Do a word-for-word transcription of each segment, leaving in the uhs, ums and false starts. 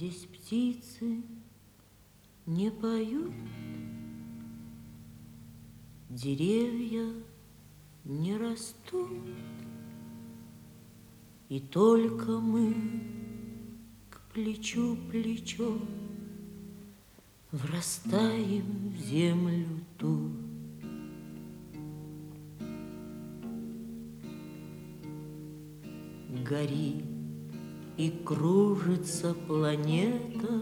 Здесь птицы не поют, деревья не растут, и только мы к плечу плечо врастаем в землю тут. Горит и кружится планета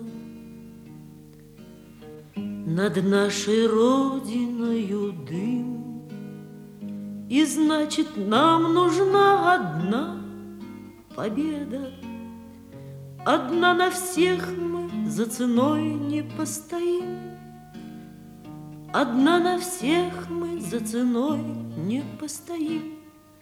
над нашей родиною дым, и значит, нам нужна одна победа. Одна на всех мы за ценой не постоим. Одна на всех мы за ценой не постоим.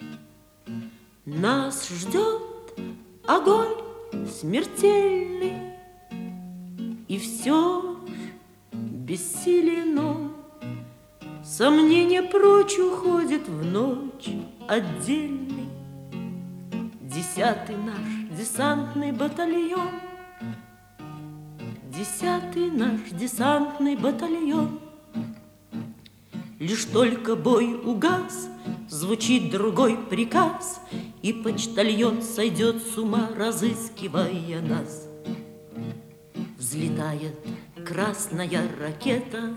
Нас ждет огонь смертельный, и все ж бессилен он. Сомнение прочь уходит в ночь отдельный. Десятый наш десантный батальон, Десятый наш десантный батальон. Лишь только бой угас, звучит другой приказ, и почтальон сойдет с ума, разыскивая нас. Взлетает красная ракета,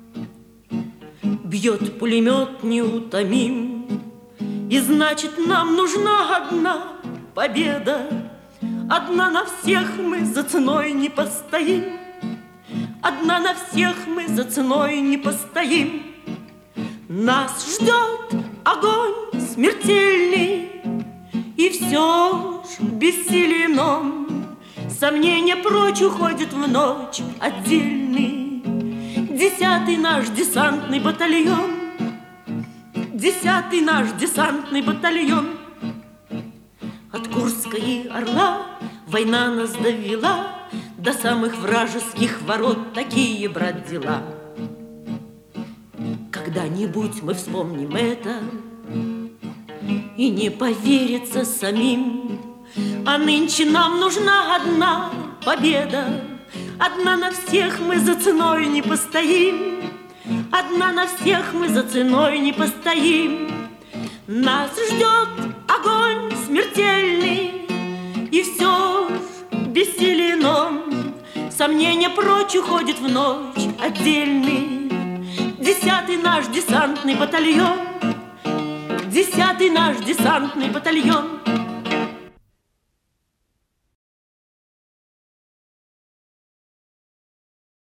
бьет пулемет неутомим, и значит, нам нужна одна победа. Одна на всех мы за ценой не постоим. Одна на всех мы за ценой не постоим. Нас ждет огонь смертельный, и все ж бессилен он. Сомнение прочь уходит в ночь отдельный. Десятый наш десантный батальон, Десятый наш десантный батальон. От Курска и Орла война нас довела до самых вражеских ворот. Такие, брат, дела. Когда-нибудь мы вспомним это, и не поверится самим. А нынче нам нужна одна победа. Одна на всех мы за ценой не постоим. Одна на всех мы за ценой не постоим. Нас ждет огонь смертельный, и все ж бессилен он. Сомнение прочь уходит в ночь отдельный. Десятый наш десантный батальон, Десятый наш десантный батальон.